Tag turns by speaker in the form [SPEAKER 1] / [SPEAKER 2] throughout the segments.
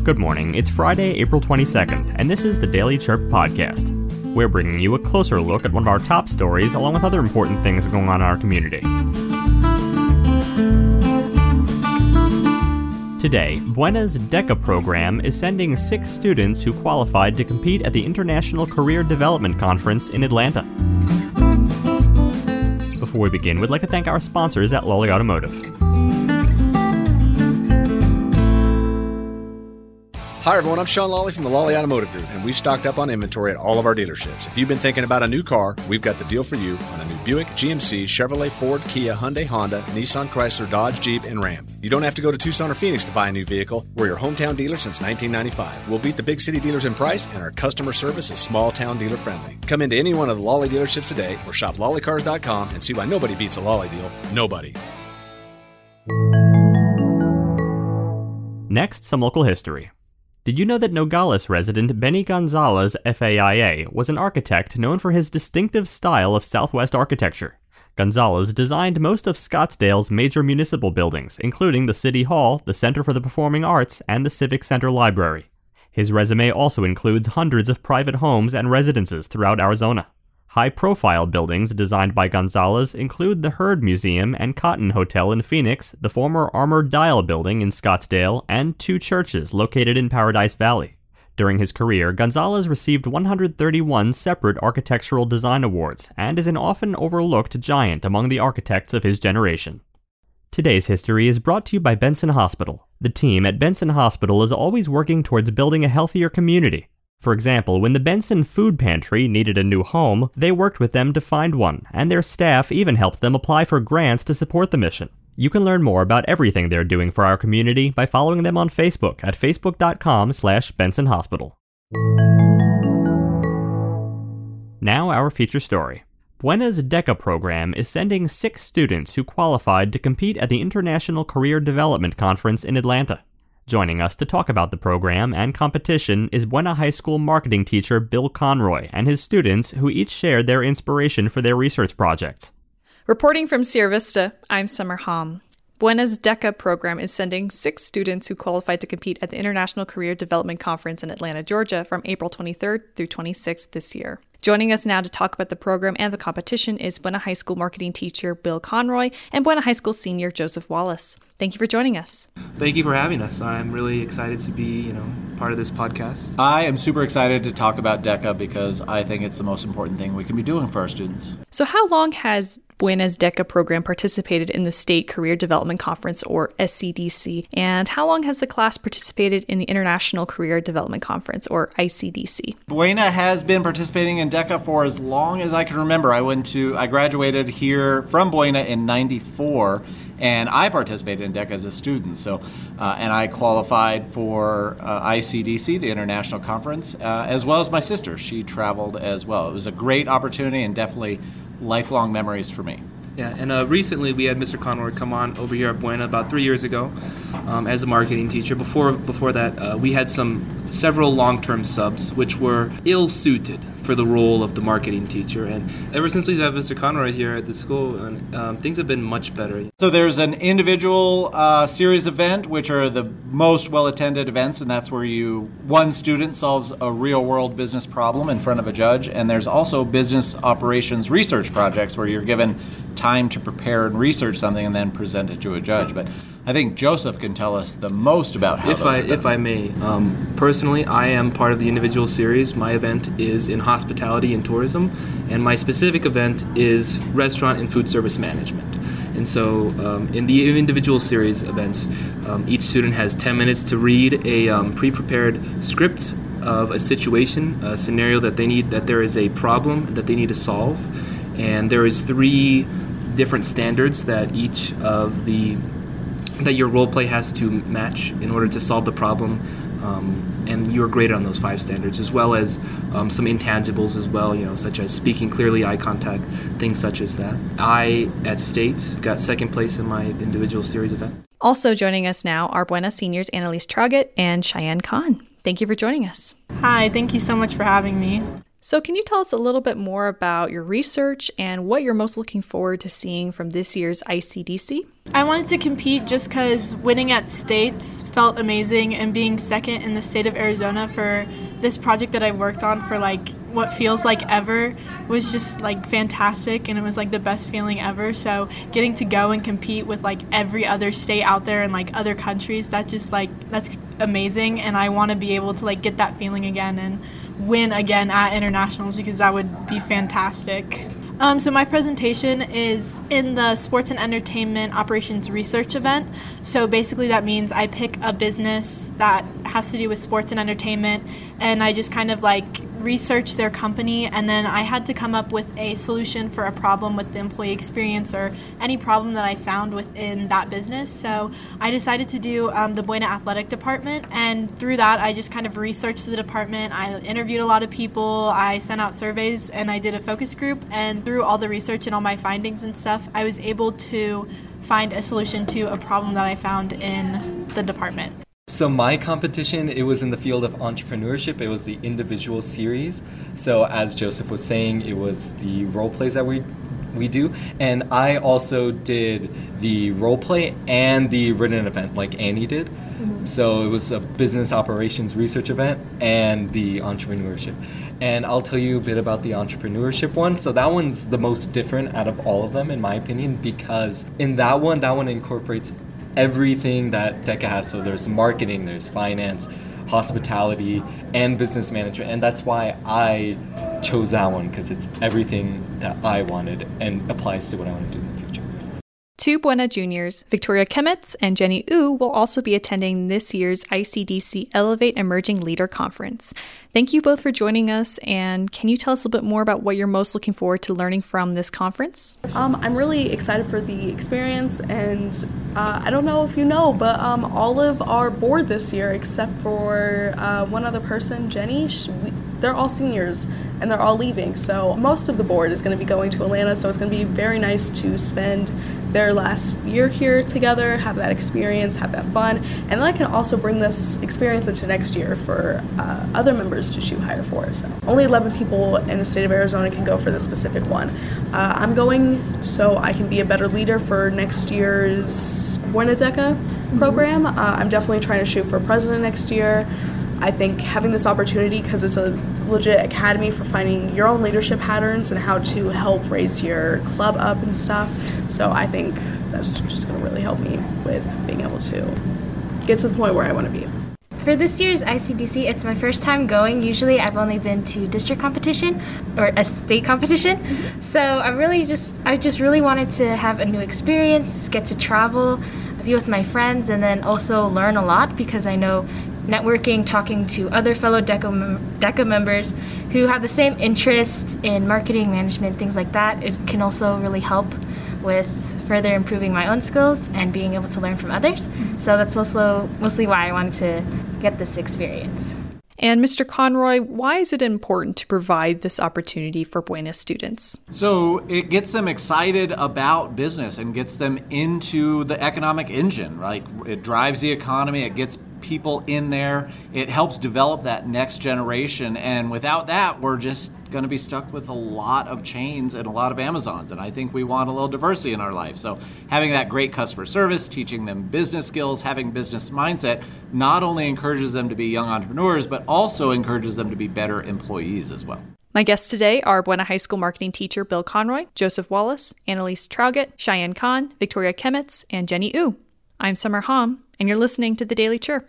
[SPEAKER 1] Good morning, it's Friday, April 22nd, and this is the Daily Chirp Podcast. We're bringing you a closer look at one of our top stories, along with other important things going on in our community. Today, Buena's DECA program is sending 6 students who qualified to compete at the International Career Development Conference in Atlanta. Before we begin, we'd like to thank our sponsors at Lawley Automotive.
[SPEAKER 2] Hi everyone, I'm Sean Lawley from the Lawley Automotive Group, and we've stocked up on inventory at all of our dealerships. If you've been thinking about a new car, we've got the deal for you on a new Buick, GMC, Chevrolet, Ford, Kia, Hyundai, Honda, Nissan, Chrysler, Dodge, Jeep, and Ram. You don't have to go to Tucson or Phoenix to buy a new vehicle. We're your hometown dealer since 1995. We'll beat the big city dealers in price, and our customer service is small town dealer friendly. Come into any one of the Lawley dealerships today or shop lawleycars.com and see why nobody beats a Lawley deal. Nobody.
[SPEAKER 1] Next, some local history. Did you know that Nogales resident Benny Gonzalez, FAIA, was an architect known for his distinctive style of Southwest architecture? Gonzalez designed most of Scottsdale's major municipal buildings, including the City Hall, the Center for the Performing Arts, and the Civic Center Library. His resume also includes hundreds of private homes and residences throughout Arizona. High-profile buildings designed by Gonzalez include the Hurd Museum and Cotton Hotel in Phoenix, the former Armored Dial Building in Scottsdale, and 2 churches located in Paradise Valley. During his career, Gonzalez received 131 separate architectural design awards and is an often overlooked giant among the architects of his generation. Today's history is brought to you by Benson Hospital. The team at Benson Hospital is always working towards building a healthier community. For example, when the Benson Food Pantry needed a new home, they worked with them to find one, and their staff even helped them apply for grants to support the mission. You can learn more about everything they're doing for our community by following them on Facebook at facebook.com/Benson Hospital. Now our feature story. Buena's DECA program is sending 6 students who qualified to compete at the International Career Development Conference in Atlanta. Joining us to talk about the program and competition is Buena High School marketing teacher Bill Conroy and his students, who each shared their inspiration for their research projects.
[SPEAKER 3] Reporting from Sierra Vista, I'm Summer Hom. Buena's DECA program is sending 6 students who qualified to compete at the International Career Development Conference in Atlanta, Georgia from April 23rd through 26th this year. Joining us now to talk about the program and the competition is Buena High School marketing teacher Bill Conroy and Buena High School senior Joseph Wallace. Thank you for joining us.
[SPEAKER 4] Thank you for having us. I'm really excited to be, part of this podcast.
[SPEAKER 5] I am super excited to talk about DECA because I think it's the most important thing we can be doing for our students.
[SPEAKER 3] So how long has Buena's DECA program participated in the State Career Development Conference, or SCDC, and how long has the class participated in the International Career Development Conference, or ICDC?
[SPEAKER 5] Buena has been participating in DECA for as long as I can remember. I graduated here from Buena in '94, and I participated in DECA as a student. And I qualified for ICDC, the International Conference, as well as my sister. She traveled as well. It was a great opportunity and definitely lifelong memories for me.
[SPEAKER 4] Yeah, and recently we had Mr. Conroy come on over here at Buena about 3 years ago as a marketing teacher. Before that, we had several long-term subs which were ill-suited for the role of the marketing teacher. And ever since we've had Mr. Conroy here at the school, things have been much better.
[SPEAKER 5] So there's an individual series event, which are the most well-attended events, and that's where one student solves a real-world business problem in front of a judge. And there's also business operations research projects where you're given time to prepare and research something and then present it to a judge. But I think Joseph can tell us the most about how
[SPEAKER 4] If I may. Personally, I am part of the individual series. My event is in hospitality and tourism, and my specific event is restaurant and food service management. And so in the individual series events, each student has 10 minutes to read a pre-prepared script of a situation, a scenario that there is a problem that they need to solve. And there is 3 different standards that that your role play has to match in order to solve the problem, and you're graded on those 5 standards, as well as some intangibles as well, such as speaking clearly, eye contact, things such as that. I, at State, got 2nd place in my individual series event.
[SPEAKER 3] Also joining us now are Buena seniors Annalise Traugott and Cheyenne Khan. Thank you for joining us.
[SPEAKER 6] Hi, thank you so much for having me.
[SPEAKER 3] So can you tell us a little bit more about your research and what you're most looking forward to seeing from this year's ICDC?
[SPEAKER 6] I wanted to compete just because winning at states felt amazing, and being second in the state of Arizona for this project that I've worked on for what feels like ever was just fantastic, and it was the best feeling ever. So getting to go and compete with every other state out there and other countries, that's amazing, and I want to be able to get that feeling again and win again at internationals, because that would be fantastic. So my presentation is in the Sports and Entertainment Operations Research event. So basically that means I pick a business that has to do with sports and entertainment, and I just kind of research their company, and then I had to come up with a solution for a problem with the employee experience or any problem that I found within that business. So I decided to do the Buena Athletic Department, and through that I just kind of researched the department. I interviewed a lot of people, I sent out surveys, and I did a focus group, and through all the research and all my findings and stuff, I was able to find a solution to a problem that I found in the department.
[SPEAKER 7] So my competition, it was in the field of entrepreneurship. It was the individual series. So as Joseph was saying, it was the role plays that we do. And I also did the role play and the written event like Annie did. Mm-hmm. So it was a business operations research event and the entrepreneurship. And I'll tell you a bit about the entrepreneurship one. So that one's the most different out of all of them, in my opinion, because in that one incorporates everything that DECA has. So there's marketing, there's finance, hospitality, and business management. And that's why I chose that one, because it's everything that I wanted and applies to what I want to do in the future.
[SPEAKER 3] Two Buena juniors, Victoria Kemetz and Jenny Wu, will also be attending this year's ICDC Elevate Emerging Leader Conference. Thank you both for joining us, and can you tell us a little bit more about what you're most looking forward to learning from this conference?
[SPEAKER 8] I'm really excited for the experience, and I don't know if you know, but all of our board this year, except for one other person, Jenny, they're all seniors, and they're all leaving. So most of the board is going to be going to Atlanta, so it's going to be very nice to spend their last year here together, have that experience, have that fun, and then I can also bring this experience into next year for other members to shoot higher for. So only 11 people in the state of Arizona can go for this specific one. I'm going so I can be a better leader for next year's Buena DECA program. I'm definitely trying to shoot for president next year. I think having this opportunity, because it's a legit academy for finding your own leadership patterns and how to help raise your club up and stuff. So I think that's just going to really help me with being able to get to the point where I want to be.
[SPEAKER 9] For this year's ICDC, it's my first time going. Usually I've only been to district competition or a state competition. So I just really wanted to have a new experience, get to travel, be with my friends, and then also learn a lot, because I know networking, talking to other fellow DECA members who have the same interest in marketing, management, things like that, it can also really help with further improving my own skills and being able to learn from others. So that's also mostly why I wanted to get this experience.
[SPEAKER 3] And Mr. Conroy, why is it important to provide this opportunity for Buena students?
[SPEAKER 5] So it gets them excited about business and gets them into the economic engine. Like, it drives the economy, it gets people in there, it helps develop that next generation. And without that, we're just going to be stuck with a lot of chains and a lot of Amazons. And I think we want a little diversity in our life. So having that great customer service, teaching them business skills, having business mindset, not only encourages them to be young entrepreneurs, but also encourages them to be better employees as well.
[SPEAKER 3] My guests today are Buena High School marketing teacher Bill Conroy, Joseph Wallace, Annalise Traugott, Cheyenne Khan, Victoria Kemetz, and Jenny Wu. I'm Summer Hom, and you're listening to The Daily Chirp.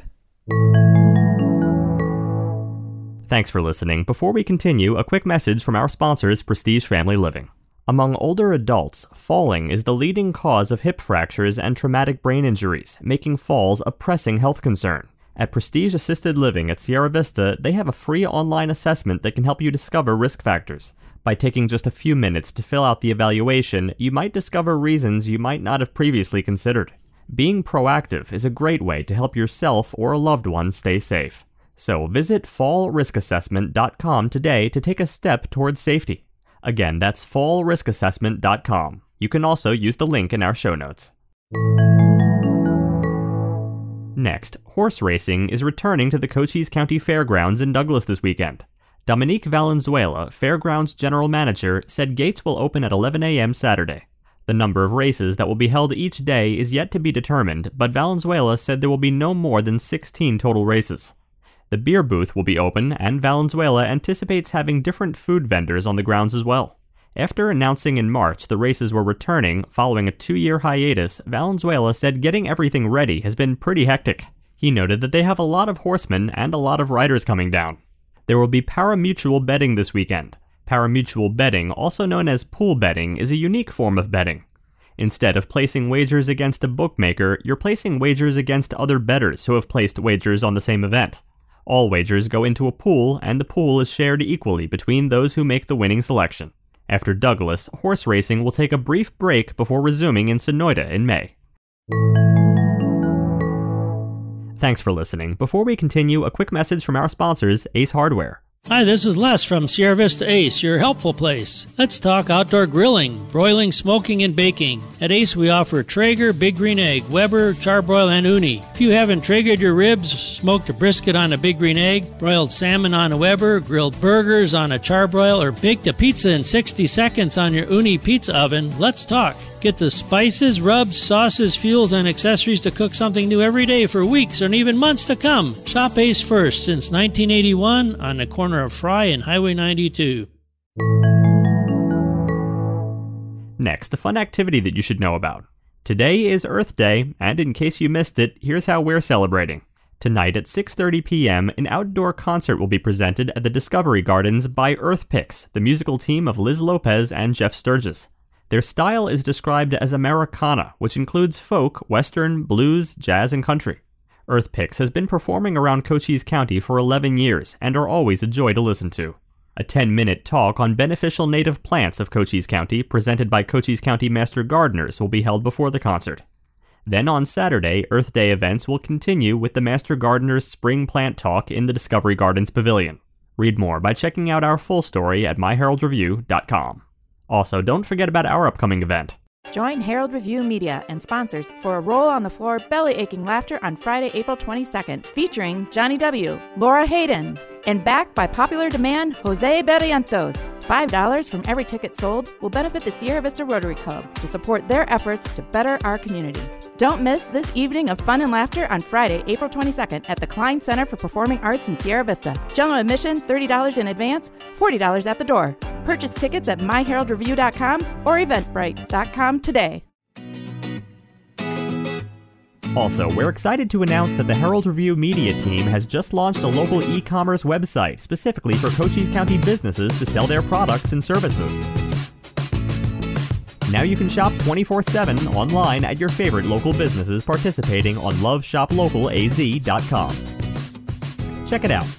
[SPEAKER 1] Thanks for listening. Before we continue, a quick message from our sponsors, Prestige Family Living. Among older adults, falling is the leading cause of hip fractures and traumatic brain injuries, making falls a pressing health concern. At Prestige Assisted Living at Sierra Vista, they have a free online assessment that can help you discover risk factors. By taking just a few minutes to fill out the evaluation, you might discover reasons you might not have previously considered. Being proactive is a great way to help yourself or a loved one stay safe. So visit fallriskassessment.com today to take a step towards safety. Again, that's fallriskassessment.com. You can also use the link in our show notes. Next, horse racing is returning to the Cochise County Fairgrounds in Douglas this weekend. Dominique Valenzuela, Fairgrounds General Manager, said gates will open at 11 a.m. Saturday. The number of races that will be held each day is yet to be determined, but Valenzuela said there will be no more than 16 total races. The beer booth will be open, and Valenzuela anticipates having different food vendors on the grounds as well. After announcing in March the races were returning following a 2-year hiatus, Valenzuela said getting everything ready has been pretty hectic. He noted that they have a lot of horsemen and a lot of riders coming down. There will be pari-mutuel betting this weekend. Pari-mutuel betting, also known as pool betting, is a unique form of betting. Instead of placing wagers against a bookmaker, you're placing wagers against other bettors who have placed wagers on the same event. All wagers go into a pool, and the pool is shared equally between those who make the winning selection. After Douglas, horse racing will take a brief break before resuming in Sonoyta in May. Thanks for listening. Before we continue, a quick message from our sponsors, Ace Hardware.
[SPEAKER 10] Hi, this is Les from Sierra Vista Ace, your helpful place. Let's talk outdoor grilling, broiling, smoking, and baking. At Ace, we offer Traeger, Big Green Egg, Weber, Charbroil, and Uni. If you haven't Traegered your ribs, smoked a brisket on a Big Green Egg, broiled salmon on a Weber, grilled burgers on a Charbroil, or baked a pizza in 60 seconds on your Uni pizza oven, let's talk. Get the spices, rubs, sauces, fuels, and accessories to cook something new every day for weeks or even months to come. Shop Ace first since 1981 on the corner of Fry and Highway 92.
[SPEAKER 1] Next, a fun activity that you should know about. Today is Earth Day, and in case you missed it, here's how we're celebrating. Tonight at 6:30 p.m., an outdoor concert will be presented at the Discovery Gardens by Earth Picks, the musical team of Liz Lopez and Jeff Sturgis. Their style is described as Americana, which includes folk, western, blues, jazz, and country. Earth Picks has been performing around Cochise County for 11 years and are always a joy to listen to. A 10-minute talk on beneficial native plants of Cochise County, presented by Cochise County Master Gardeners, will be held before the concert. Then on Saturday, Earth Day events will continue with the Master Gardeners Spring Plant Talk in the Discovery Gardens Pavilion. Read more by checking out our full story at myheraldreview.com. Also, don't forget about our upcoming event.
[SPEAKER 11] Join Herald Review Media and sponsors for a roll-on-the-floor, belly-aching laughter on Friday, April 22nd, featuring Johnny W., Laura Hayden, and backed by popular demand, Jose Berrientos. $5 from every ticket sold will benefit the Sierra Vista Rotary Club to support their efforts to better our community. Don't miss this evening of fun and laughter on Friday, April 22nd at the Klein Center for Performing Arts in Sierra Vista. General admission, $30 in advance, $40 at the door. Purchase tickets at myheraldreview.com or eventbrite.com today.
[SPEAKER 1] Also, we're excited to announce that the Herald Review media team has just launched a local e-commerce website specifically for Cochise County businesses to sell their products and services. Now you can shop 24/7 online at your favorite local businesses participating on loveshoplocalaz.com. Check it out.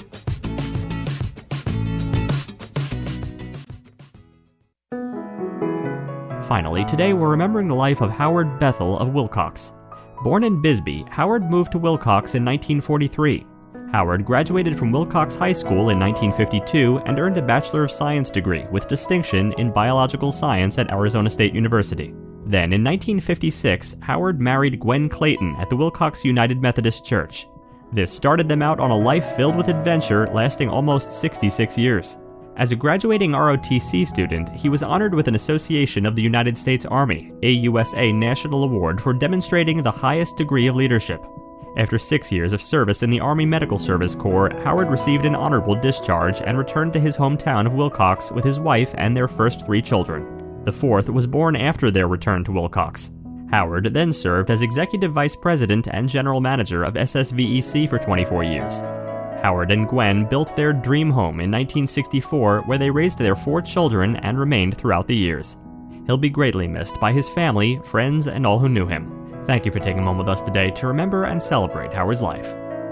[SPEAKER 1] Finally, today we're remembering the life of Howard Bethel of Wilcox. Born in Bisbee, Howard moved to Wilcox in 1943. Howard graduated from Wilcox High School in 1952 and earned a Bachelor of Science degree with distinction in biological science at Arizona State University. Then, in 1956, Howard married Gwen Clayton at the Wilcox United Methodist Church. This started them out on a life filled with adventure lasting almost 66 years. As a graduating ROTC student, he was honored with an Association of the United States Army, AUSA National Award for demonstrating the highest degree of leadership. After 6 years of service in the Army Medical Service Corps, Howard received an honorable discharge and returned to his hometown of Wilcox with his wife and their first 3 children. The fourth was born after their return to Wilcox. Howard then served as Executive Vice President and General Manager of SSVEC for 24 years. Howard and Gwen built their dream home in 1964, where they raised their 4 children and remained throughout the years. He'll be greatly missed by his family, friends, and all who knew him. Thank you for taking a moment with us today to remember and celebrate Howard's life.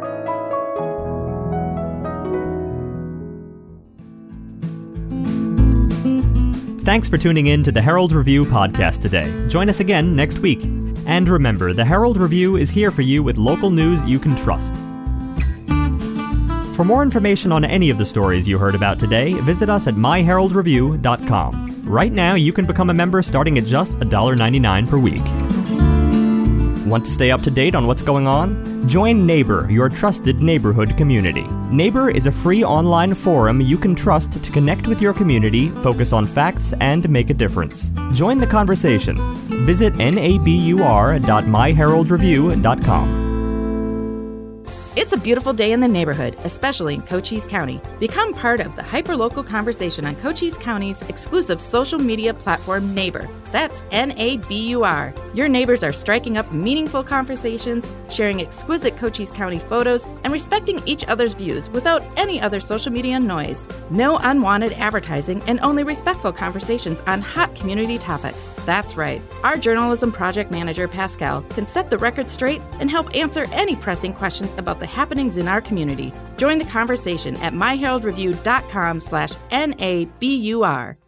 [SPEAKER 1] Thanks for tuning in to the Herald Review podcast today. Join us again next week. And remember, the Herald Review is here for you with local news you can trust. For more information on any of the stories you heard about today, visit us at myheraldreview.com. Right now, you can become a member starting at just $1.99 per week. Want to stay up to date on what's going on? Join Neighbor, your trusted neighborhood community. Neighbor is a free online forum you can trust to connect with your community, focus on facts, and make a difference. Join the conversation. Visit nabur.myheraldreview.com.
[SPEAKER 11] It's a beautiful day in the neighborhood, especially in Cochise County. Become part of the hyperlocal conversation on Cochise County's exclusive social media platform, Neighbor. That's NABUR. Your neighbors are striking up meaningful conversations, sharing exquisite Cochise County photos, and respecting each other's views without any other social media noise. No unwanted advertising and only respectful conversations on hot community topics. That's right. Our journalism project manager, Pascal, can set the record straight and help answer any pressing questions about the happenings in our community. Join the conversation at myheraldreview.com/NABUR.